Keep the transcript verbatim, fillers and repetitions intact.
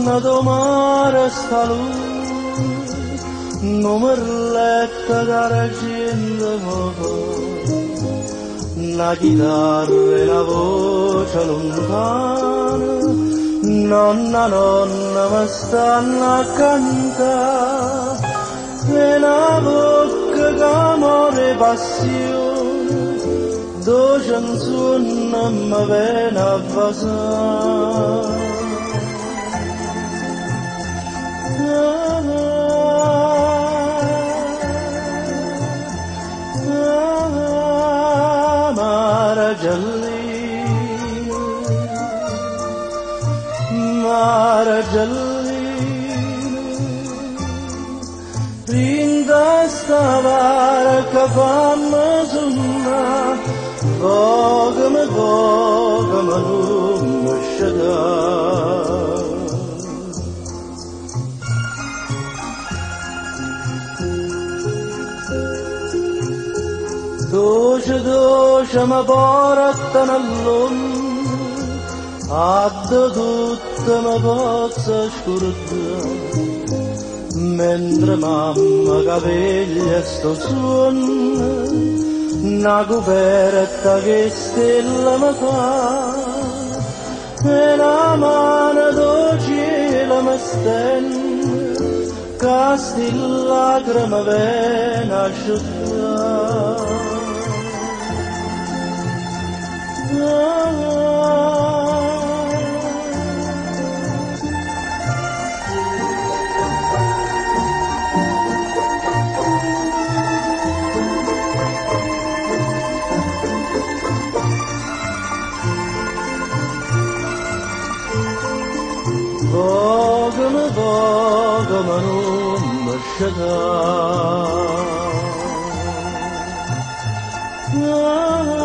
nato mare sta lui, non mi letta d'argento, una chitarra e una voce lontana, nonna, nonna, mi stanno a cantare, e una bocca d'amore e passione, due canzoni mi viene a vasare. Mare Giallino, mare Giallino, rinda sta barca fammi suonare, vogami, vogami, non mi sciacquare. Doce, doce mi portano all'ombra, a tutto mi posso scordare, mentre mamma capeglia sto suono, una coperta che stella mi fa, e la mano do cielo mi stende, che sti lacrime viene a asciugare. Vogami, vogami, non mi sciacquare.